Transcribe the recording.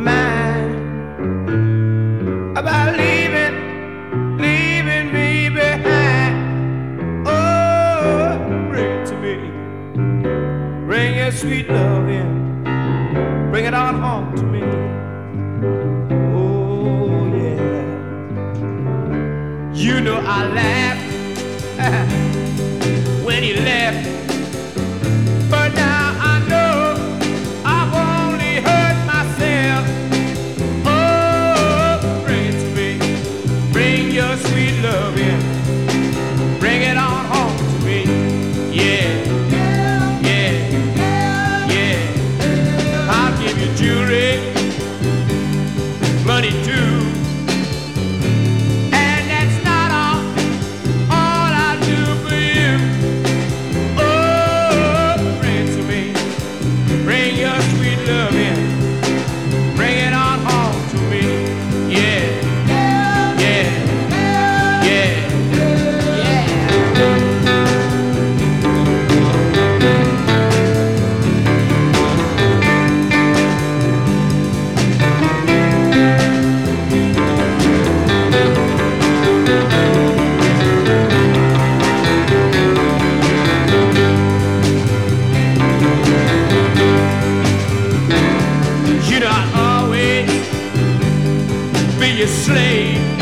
mind about leaving me behind. Oh, bring it to me. Bring your sweet love in. Bring it on home to me. Oh, yeah. You know I laughed when you left, but now I know I've only hurt myself. Oh, bring it to me. Bring your sweet love in. Bring it on home to me. Yeah, yeah, yeah. I'll give you jewelry, money too. And that's not all I'll do for you. Oh, bring it to me. Bring your sweet love in. Bring it on home to me. Yeah, yeah, yeah, yeah. You know I'll always be your slave.